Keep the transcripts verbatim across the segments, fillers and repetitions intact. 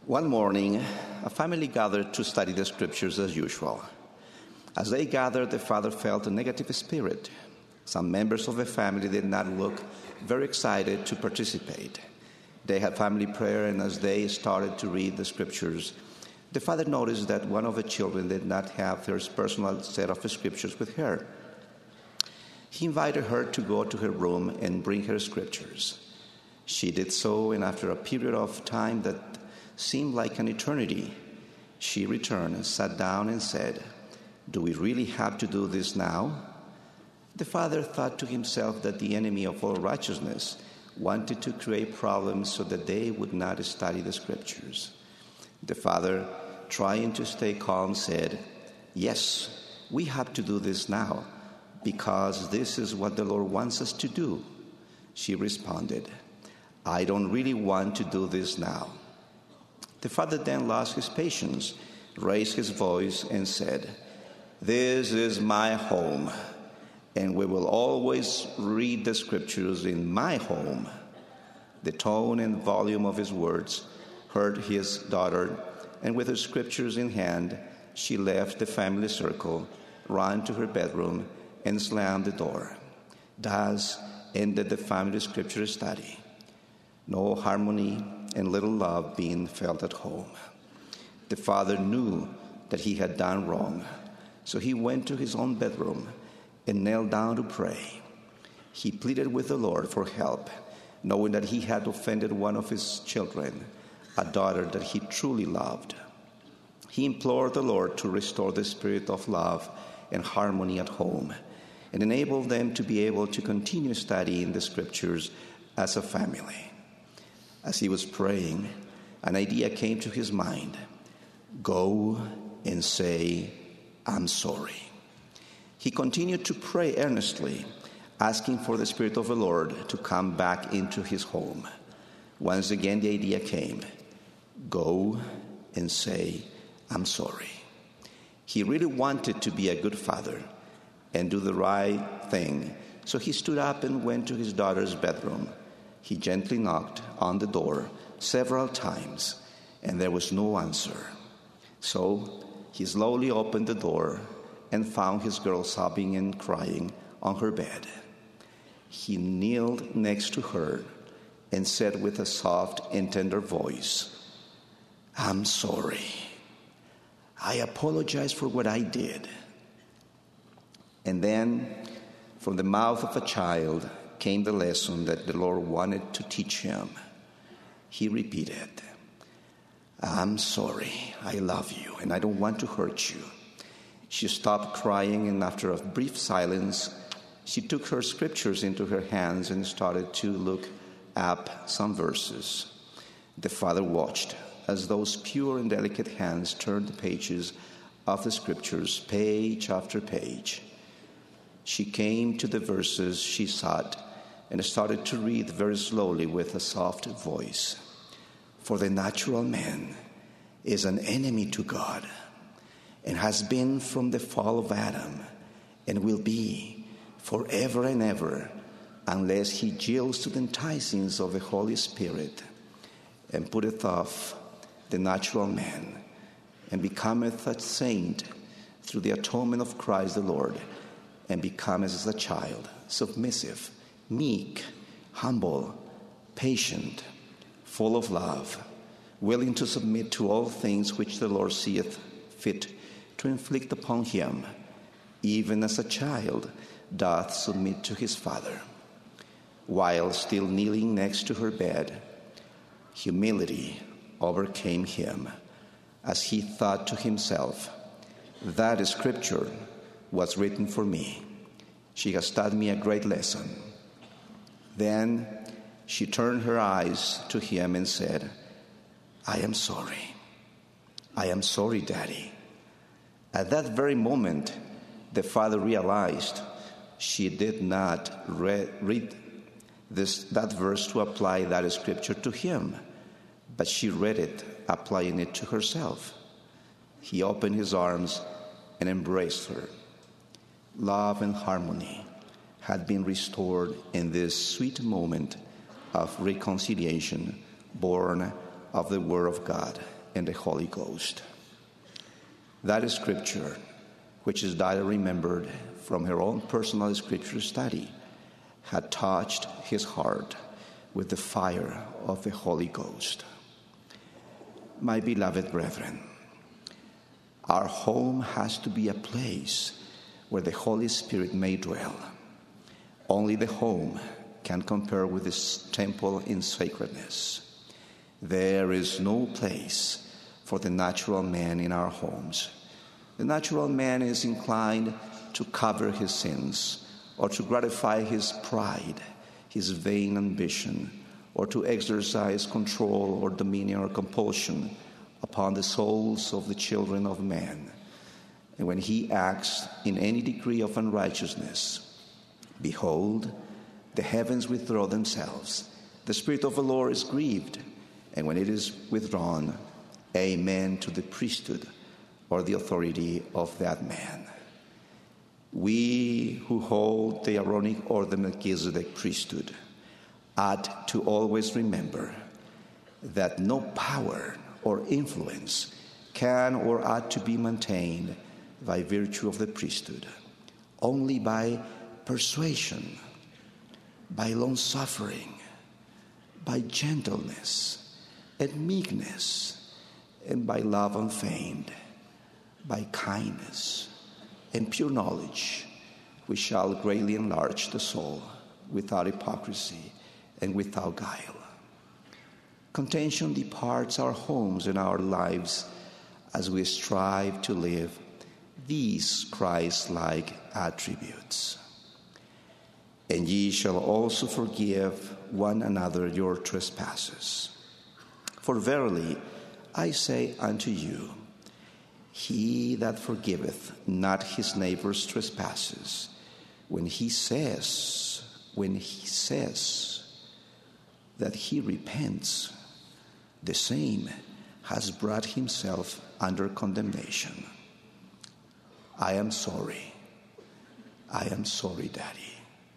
One morning, a family gathered to study the scriptures as usual. As they gathered, the father felt a negative spirit. Some members of the family did not look very excited to participate. They had family prayer, and as they started to read the scriptures, the father noticed that one of the children did not have her personal set of scriptures with her. He invited her to go to her room and bring her scriptures. She did so, and after a period of time that seemed like an eternity, she returned and sat down and said, "Do we really have to do this now?" The father thought to himself that the enemy of all righteousness wanted to create problems so that they would not study the scriptures. The father, trying to stay calm, said, "Yes, we have to do this now, because this is what the Lord wants us to do." She responded, "I don't really want to do this now." The father then lost his patience, raised his voice, and said, "This is my home, and we will always read the scriptures in my home." The tone and volume of his words hurt his daughter, and with her scriptures in hand, she left the family circle, ran to her bedroom, and slammed the door. Thus ended the family scripture study. No harmony and little love being felt at home. The father knew that he had done wrong, so he went to his own bedroom and knelt down to pray. He pleaded with the Lord for help, knowing that he had offended one of his children, a daughter that he truly loved. He implored the Lord to restore the spirit of love and harmony at home and enable them to be able to continue studying the scriptures as a family. As he was praying, an idea came to his mind. Go and say, "I'm sorry." He continued to pray earnestly, asking for the Spirit of the Lord to come back into his home. Once again, the idea came. Go and say, "I'm sorry." He really wanted to be a good father and do the right thing, so he stood up and went to his daughter's bedroom. He gently knocked on the door several times, and there was no answer. So he slowly opened the door and found his girl sobbing and crying on her bed. He kneeled next to her and said with a soft and tender voice, "I'm sorry. I apologize for what I did." And then, from the mouth of a child, came the lesson that the Lord wanted to teach him. He repeated, "I'm sorry, I love you, and I don't want to hurt you." She stopped crying, and after a brief silence, she took her scriptures into her hands and started to look up some verses. The father watched as those pure and delicate hands turned the pages of the scriptures, page after page. She came to the verses she sought and started to read very slowly with a soft voice. "For the natural man is an enemy to God, and has been from the fall of Adam, and will be forever and ever, unless he yields to the enticings of the Holy Spirit, and putteth off the natural man, and becometh a saint through the atonement of Christ the Lord, and becometh as a child, submissive, meek, humble, patient, full of love, willing to submit to all things which the Lord seeth fit to inflict upon him, even as a child doth submit to his father." While still kneeling next to her bed, humility overcame him as he thought to himself, "That scripture was written for me. She has taught me a great lesson." Then she turned her eyes to him and said, "I am sorry. I am sorry, Daddy." At that very moment, the father realized she did not re- read this, that verse to apply that scripture to him, but she read it, applying it to herself. He opened his arms and embraced her. Love and harmony had been restored in this sweet moment of reconciliation born of the Word of God. and the Holy Ghost. That scripture, which is Dada remembered from her own personal scripture study, had touched his heart with the fire of the Holy Ghost. My beloved brethren, our home has to be a place where the Holy Spirit may dwell. Only the home can compare with this temple in sacredness. There is no place for the natural man in our homes. The natural man is inclined to cover his sins, or to gratify his pride, his vain ambition, or to exercise control or dominion or compulsion upon the souls of the children of man. And when he acts in any degree of unrighteousness, behold, the heavens withdraw themselves. The Spirit of the Lord is grieved. And when it is withdrawn, amen to the priesthood or the authority of that man. We who hold the Aaronic or the Melchizedek priesthood ought to always remember that no power or influence can or ought to be maintained by virtue of the priesthood, only by persuasion, by long-suffering, by gentleness and meekness, and by love unfeigned, by kindness and pure knowledge, we shall greatly enlarge the soul without hypocrisy and without guile. Contention departs our homes and our lives as we strive to live these Christ-like attributes. And ye shall also forgive one another your trespasses. For verily I say unto you, he that forgiveth not his neighbor's trespasses, when he says, when he says that he repents, the same has brought himself under condemnation. I am sorry. I am sorry, Daddy.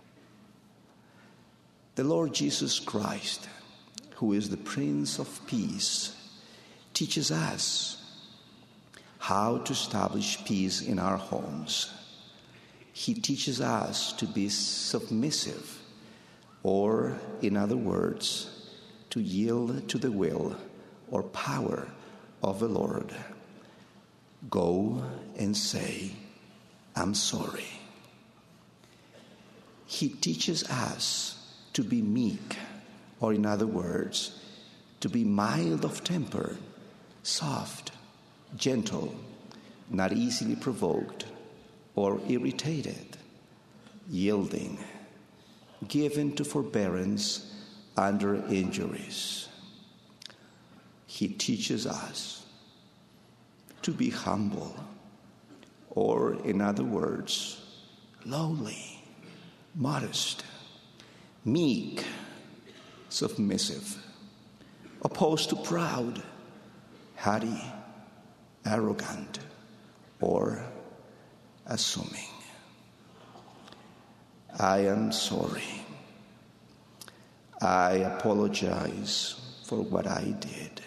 The Lord Jesus Christ, who is the Prince of Peace, teaches us how to establish peace in our homes. He teaches us to be submissive, or, in other words, to yield to the will or power of the Lord. Go and say, I'm sorry. He teaches us to be meek, or in other words, to be mild of temper, soft, gentle, not easily provoked or irritated, yielding, given to forbearance under injuries. He teaches us to be humble, or in other words, lowly, modest, meek, submissive, opposed to proud, haughty, arrogant, or assuming. I am sorry. I apologize for what I did.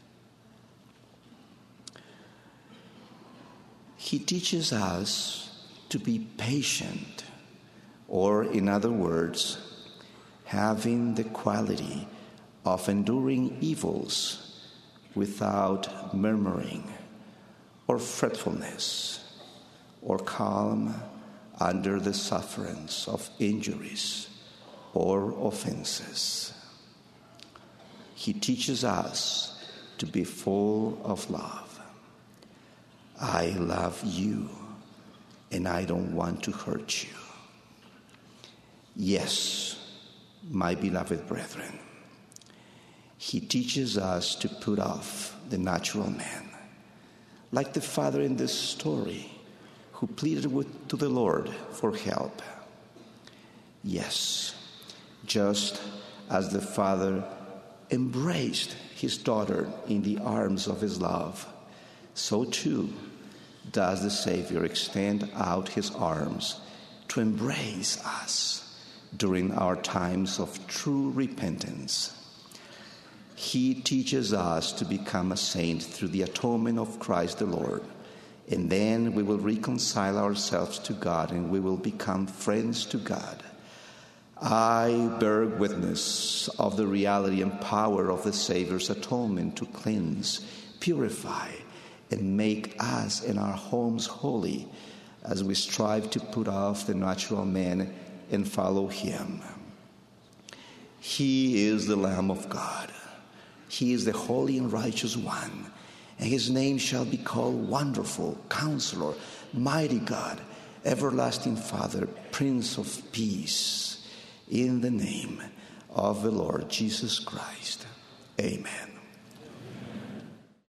He teaches us to be patient, or in other words, having the quality of enduring evils without murmuring or fretfulness, or calm under the sufferance of injuries or offenses. He teaches us to be full of love. I love you, and I don't want to hurt you. Yes, my beloved brethren, he teaches us to put off the natural man, like the father in this story who pleaded with, to the Lord for help. Yes, just as the father embraced his daughter in the arms of his love, so too does the Savior extend out his arms to embrace us during our times of true repentance. He teaches us to become a saint through the atonement of Christ the Lord. And then we will reconcile ourselves to God and we will become friends to God. I bear witness of the reality and power of the Savior's atonement to cleanse, purify, and make us and our homes holy as we strive to put off the natural man and follow him. He is the Lamb of God. He is the Holy and Righteous One, and his name shall be called Wonderful, Counselor, Mighty God, Everlasting Father, Prince of Peace. In the name of the Lord Jesus Christ. Amen.